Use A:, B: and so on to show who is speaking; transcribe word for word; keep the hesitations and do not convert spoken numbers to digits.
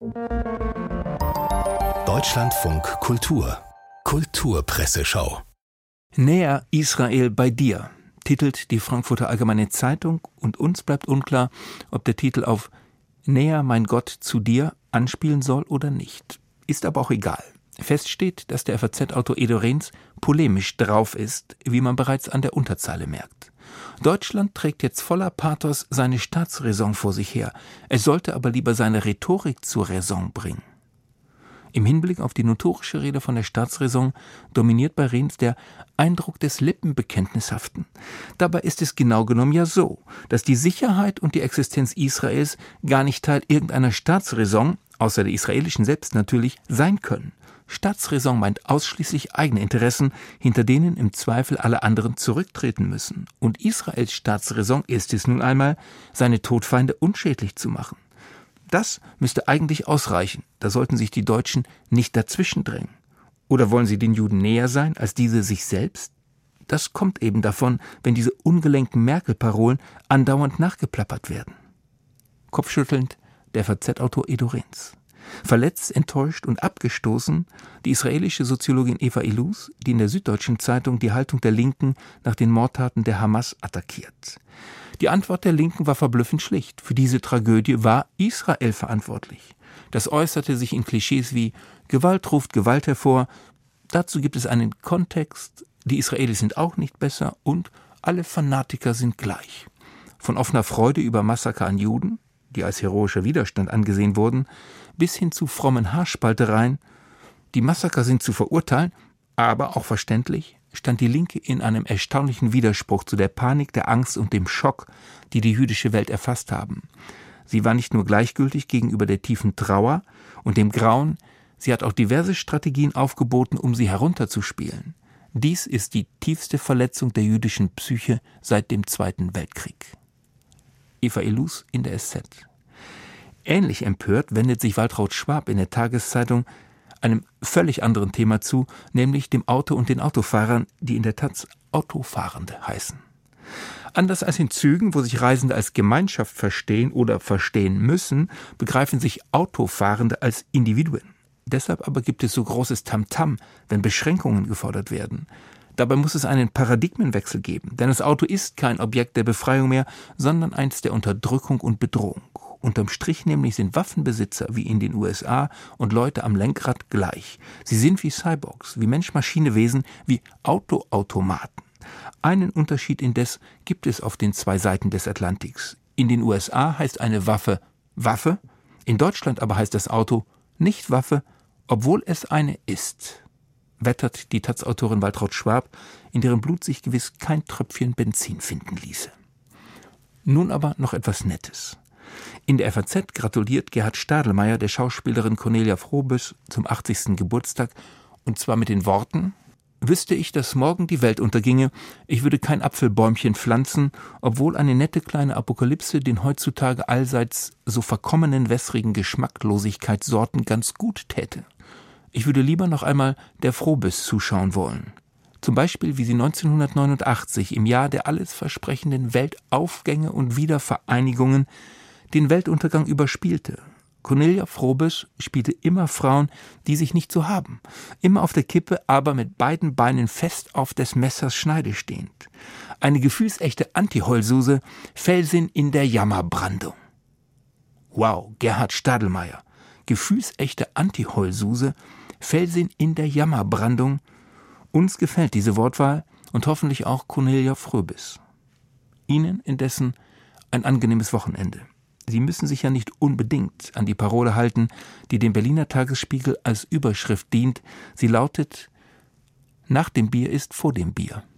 A: Deutschlandfunk Kultur Kulturpresseschau.
B: Näher Israel bei dir, titelt die Frankfurter Allgemeine Zeitung, und uns bleibt unklar, ob der Titel auf Näher mein Gott zu dir anspielen soll oder nicht. Ist aber auch egal. Fest steht, dass der F A Z-Autor Edo Rehns polemisch drauf ist, wie man bereits an der Unterzeile merkt. Deutschland trägt jetzt voller Pathos seine Staatsräson vor sich her. Es sollte aber lieber seine Rhetorik zur Raison bringen. Im Hinblick auf die notorische Rede von der Staatsräson dominiert bei Rehns der Eindruck des Lippenbekenntnishaften. Dabei ist es genau genommen ja so, dass die Sicherheit und die Existenz Israels gar nicht Teil irgendeiner Staatsräson, außer der israelischen selbst natürlich, sein können. Staatsräson meint ausschließlich eigene Interessen, hinter denen im Zweifel alle anderen zurücktreten müssen. Und Israels Staatsräson ist es nun einmal, seine Todfeinde unschädlich zu machen. Das müsste eigentlich ausreichen. Da sollten sich die Deutschen nicht dazwischen drängen. Oder wollen sie den Juden näher sein als diese sich selbst? Das kommt eben davon, wenn diese ungelenken Merkel-Parolen andauernd nachgeplappert werden. Kopfschüttelnd der F A Z-Autor Edo Rehns. Verletzt, enttäuscht und abgestoßen die israelische Soziologin Eva Illouz, die in der Süddeutschen Zeitung die Haltung der Linken nach den Mordtaten der Hamas attackiert. Die Antwort der Linken war verblüffend schlicht. Für diese Tragödie war Israel verantwortlich. Das äußerte sich in Klischees wie Gewalt ruft Gewalt hervor. Dazu gibt es einen Kontext, die Israelis sind auch nicht besser und alle Fanatiker sind gleich. Von offener Freude über Massaker an Juden, die als heroischer Widerstand angesehen wurden, bis hin zu frommen Haarspaltereien. Die Massaker sind zu verurteilen, aber auch verständlich, stand die Linke in einem erstaunlichen Widerspruch zu der Panik, der Angst und dem Schock, die die jüdische Welt erfasst haben. Sie war nicht nur gleichgültig gegenüber der tiefen Trauer und dem Grauen, sie hat auch diverse Strategien aufgeboten, um sie herunterzuspielen. Dies ist die tiefste Verletzung der jüdischen Psyche seit dem Zweiten Weltkrieg. Eva Illouz in der S Z. Ähnlich empört wendet sich Waltraud Schwab in der Tageszeitung einem völlig anderen Thema zu, nämlich dem Auto und den Autofahrern, die in der Taz Autofahrende heißen. Anders als in Zügen, wo sich Reisende als Gemeinschaft verstehen oder verstehen müssen, begreifen sich Autofahrende als Individuen. Deshalb aber gibt es so großes Tamtam, wenn Beschränkungen gefordert werden. Dabei muss es einen Paradigmenwechsel geben, denn das Auto ist kein Objekt der Befreiung mehr, sondern eins der Unterdrückung und Bedrohung. Unterm Strich nämlich sind Waffenbesitzer wie in den U S A und Leute am Lenkrad gleich. Sie sind wie Cyborgs, wie Mensch-Maschine-Wesen, wie Autoautomaten. Einen Unterschied indes gibt es auf den zwei Seiten des Atlantiks. In den U S A heißt eine Waffe Waffe, in Deutschland aber heißt das Auto nicht Waffe, obwohl es eine ist. Wettert die Taz-Autorin Waltraud Schwab, in deren Blut sich gewiss kein Tröpfchen Benzin finden ließe. Nun aber noch etwas Nettes. In der F A Z gratuliert Gerhard Stadelmeier der Schauspielerin Cornelia Froboess zum achtzigsten Geburtstag, und zwar mit den Worten: Wüsste ich, dass morgen die Welt unterginge, ich würde kein Apfelbäumchen pflanzen, obwohl eine nette kleine Apokalypse den heutzutage allseits so verkommenen wässrigen Geschmacklosigkeitssorten ganz gut täte. Ich würde lieber noch einmal der Froboess zuschauen wollen. Zum Beispiel, wie sie neunzehnhundertneunundachtzig, im Jahr der alles versprechenden Weltaufgänge und Wiedervereinigungen, den Weltuntergang überspielte. Cornelia Froboess spielte immer Frauen, die sich nicht so haben. Immer auf der Kippe, aber mit beiden Beinen fest auf des Messers Schneide stehend. Eine gefühlsechte Anti-Heulsuse, Felsin in der Jammerbrandung. Wow, Gerhard Stadelmeier. Gefühlsechte Anti-Heulsuse, Felsin in der Jammerbrandung. Uns gefällt diese Wortwahl und hoffentlich auch Cornelia Froboess. Ihnen indessen ein angenehmes Wochenende. Sie müssen sich ja nicht unbedingt an die Parole halten, die dem Berliner Tagesspiegel als Überschrift dient. Sie lautet: Nach dem Bier ist vor dem Bier.